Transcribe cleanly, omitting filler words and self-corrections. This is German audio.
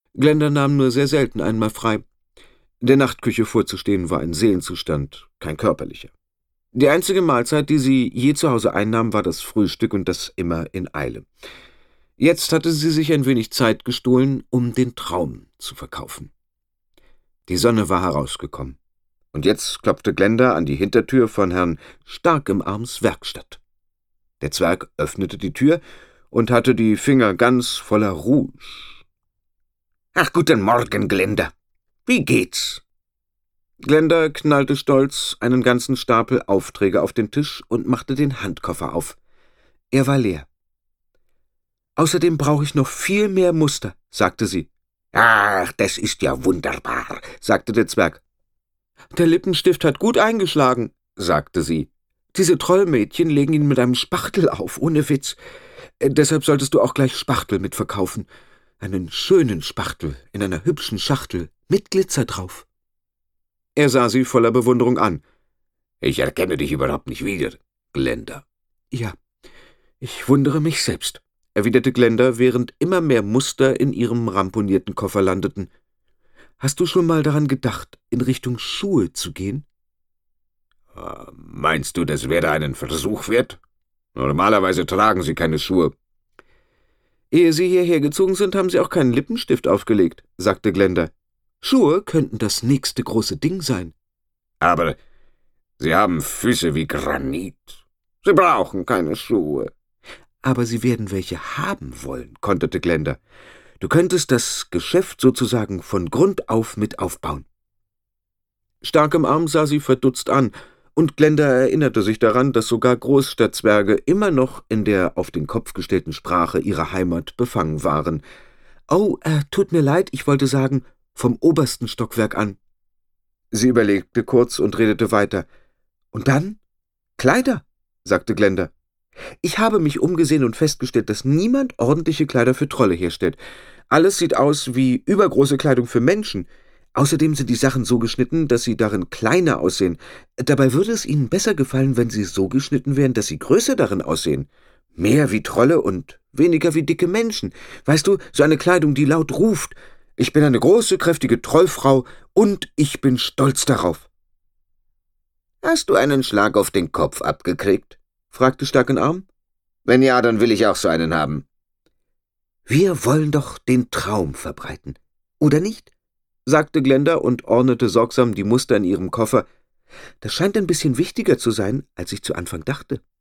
Glenda nahm nur sehr selten einmal frei. Der Nachtküche vorzustehen war ein Seelenzustand, kein körperlicher. Die einzige Mahlzeit, die sie je zu Hause einnahm, war das Frühstück und das immer in Eile. Jetzt hatte sie sich ein wenig Zeit gestohlen, um den Traum zu verkaufen. Die Sonne war herausgekommen. Und jetzt klopfte Glenda an die Hintertür von Herrn Starkemarms Werkstatt. Der Zwerg öffnete die Tür und hatte die Finger ganz voller Rouge. »Ach, guten Morgen, Glenda. Wie geht's?« Glenda knallte stolz einen ganzen Stapel Aufträge auf den Tisch und machte den Handkoffer auf. Er war leer. »Außerdem brauche ich noch viel mehr Muster«, sagte sie. »Ach, das ist ja wunderbar«, sagte der Zwerg. »Der Lippenstift hat gut eingeschlagen«, sagte sie. »Diese Trollmädchen legen ihn mit einem Spachtel auf, ohne Witz. Deshalb solltest du auch gleich Spachtel mitverkaufen. Einen schönen Spachtel in einer hübschen Schachtel mit Glitzer drauf.« Er sah sie voller Bewunderung an. »Ich erkenne dich überhaupt nicht wieder, Glenda.« »Ja, ich wundere mich selbst«, erwiderte Glenda, während immer mehr Muster in ihrem ramponierten Koffer landeten. »Hast du schon mal daran gedacht, in Richtung Schuhe zu gehen?« »Meinst du, das wäre einen Versuch wert? Normalerweise tragen sie keine Schuhe.« »Ehe sie hierher gezogen sind, haben sie auch keinen Lippenstift aufgelegt«, sagte Glenda. »Schuhe könnten das nächste große Ding sein.« »Aber sie haben Füße wie Granit. Sie brauchen keine Schuhe.« »Aber sie werden welche haben wollen«, konterte Glenda. »Du könntest das Geschäft sozusagen von Grund auf mit aufbauen.« Starkemarm sah sie verdutzt an, und Glenda erinnerte sich daran, dass sogar Großstadtzwerge immer noch in der auf den Kopf gestellten Sprache ihrer Heimat befangen waren. »Oh, tut mir leid, ich wollte sagen, vom obersten Stockwerk an.« Sie überlegte kurz und redete weiter. »Und dann? Kleider«, sagte Glenda. »Ich habe mich umgesehen und festgestellt, dass niemand ordentliche Kleider für Trolle herstellt. Alles sieht aus wie übergroße Kleidung für Menschen. Außerdem sind die Sachen so geschnitten, dass sie darin kleiner aussehen. Dabei würde es ihnen besser gefallen, wenn sie so geschnitten wären, dass sie größer darin aussehen. Mehr wie Trolle und weniger wie dicke Menschen. Weißt du, so eine Kleidung, die laut ruft: Ich bin eine große, kräftige Trollfrau und ich bin stolz darauf.« »Hast du einen Schlag auf den Kopf abgekriegt?« fragte Starkemarm. »Wenn ja, dann will ich auch so einen haben.« »Wir wollen doch den Traum verbreiten, oder nicht?« sagte Glenda und ordnete sorgsam die Muster in ihrem Koffer. »Das scheint ein bisschen wichtiger zu sein, als ich zu Anfang dachte.«